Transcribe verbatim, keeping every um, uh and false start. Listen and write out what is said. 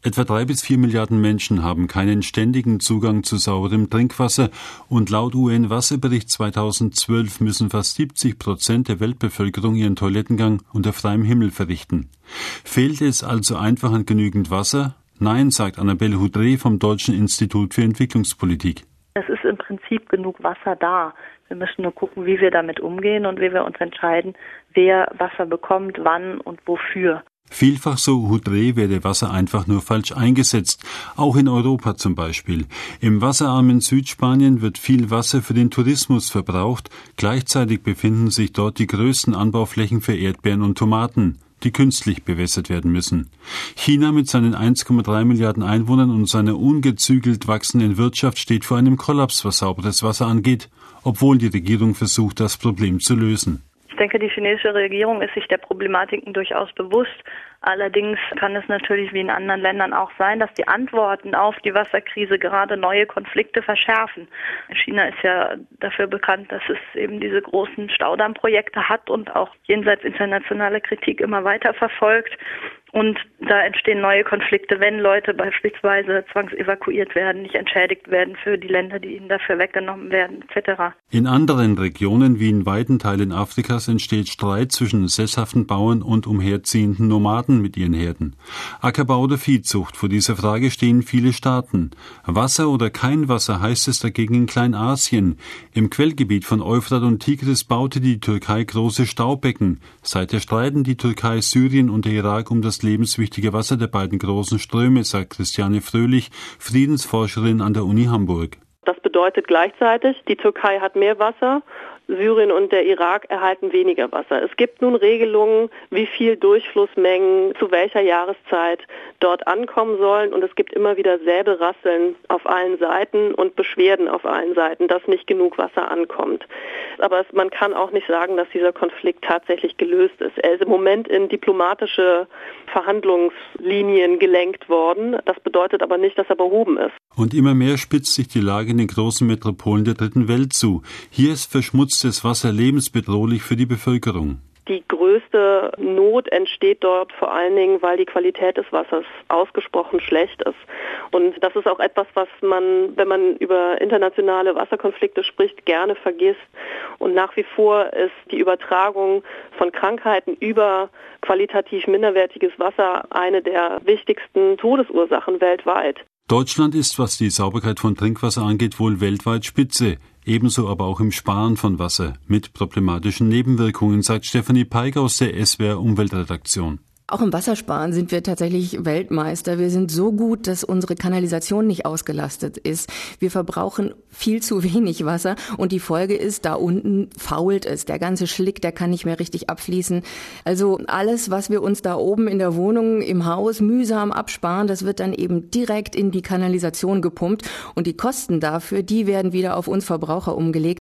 Etwa drei bis vier Milliarden Menschen haben keinen ständigen Zugang zu sauberem Trinkwasser und laut U N-Wasserbericht zweitausendzwölf müssen fast siebzig Prozent der Weltbevölkerung ihren Toilettengang unter freiem Himmel verrichten. Fehlt es also einfach an genügend Wasser? Nein, sagt Annabelle Hudré vom Deutschen Institut für Entwicklungspolitik. Es ist im Prinzip genug Wasser da. Wir müssen nur gucken, wie wir damit umgehen und wie wir uns entscheiden, wer Wasser bekommt, wann und wofür. Vielfach, so Hudré, werde Wasser einfach nur falsch eingesetzt, auch in Europa zum Beispiel. Im wasserarmen Südspanien wird viel Wasser für den Tourismus verbraucht, gleichzeitig befinden sich dort die größten Anbauflächen für Erdbeeren und Tomaten, die künstlich bewässert werden müssen. China mit seinen eins Komma drei Milliarden Einwohnern und seiner ungezügelt wachsenden Wirtschaft steht vor einem Kollaps, was sauberes Wasser angeht, obwohl die Regierung versucht, das Problem zu lösen. Ich denke, die chinesische Regierung ist sich der Problematiken durchaus bewusst. Allerdings kann es natürlich wie in anderen Ländern auch sein, dass die Antworten auf die Wasserkrise gerade neue Konflikte verschärfen. China ist ja dafür bekannt, dass es eben diese großen Staudammprojekte hat und auch jenseits internationaler Kritik immer weiter verfolgt. Und da entstehen neue Konflikte, wenn Leute beispielsweise zwangsevakuiert werden, nicht entschädigt werden für die Länder, die ihnen dafür weggenommen werden, et cetera. In anderen Regionen, wie in weiten Teilen Afrikas, entsteht Streit zwischen sesshaften Bauern und umherziehenden Nomaden mit ihren Herden. Ackerbau oder Viehzucht, vor dieser Frage stehen viele Staaten. Wasser oder kein Wasser heißt es dagegen in Kleinasien. Im Quellgebiet von Euphrat und Tigris baute die Türkei große Staubecken. Seither streiten die Türkei, Syrien und der Irak um das lebenswichtige Wasser der beiden großen Ströme, sagt Christiane Fröhlich, Friedensforscherin an der Uni Hamburg. Das bedeutet gleichzeitig, die Türkei hat mehr Wasser, Syrien und der Irak erhalten weniger Wasser. Es gibt nun Regelungen, wie viel Durchflussmengen zu welcher Jahreszeit dort ankommen sollen, und es gibt immer wieder Säbelrasseln auf allen Seiten und Beschwerden auf allen Seiten, dass nicht genug Wasser ankommt. Aber es, man kann auch nicht sagen, dass dieser Konflikt tatsächlich gelöst ist. Er ist im Moment in diplomatische Verhandlungslinien gelenkt worden. Das bedeutet aber nicht, dass er behoben ist. Und immer mehr spitzt sich die Lage in den großen Metropolen der Dritten Welt zu. Hier ist verschmutztes Wasser lebensbedrohlich für die Bevölkerung. Die größte Not entsteht dort vor allen Dingen, weil die Qualität des Wassers ausgesprochen schlecht ist. Und das ist auch etwas, was man, wenn man über internationale Wasserkonflikte spricht, gerne vergisst. Und nach wie vor ist die Übertragung von Krankheiten über qualitativ minderwertiges Wasser eine der wichtigsten Todesursachen weltweit. Deutschland ist, was die Sauberkeit von Trinkwasser angeht, wohl weltweit Spitze. Ebenso aber auch im Sparen von Wasser mit problematischen Nebenwirkungen, sagt Stefanie Peig aus der S W R Umweltredaktion. Auch im Wassersparen sind wir tatsächlich Weltmeister. Wir sind so gut, dass unsere Kanalisation nicht ausgelastet ist. Wir verbrauchen viel zu wenig Wasser und die Folge ist, da unten fault es. Der ganze Schlick, der kann nicht mehr richtig abfließen. Also alles, was wir uns da oben in der Wohnung, im Haus mühsam absparen, das wird dann eben direkt in die Kanalisation gepumpt und die Kosten dafür, die werden wieder auf uns Verbraucher umgelegt.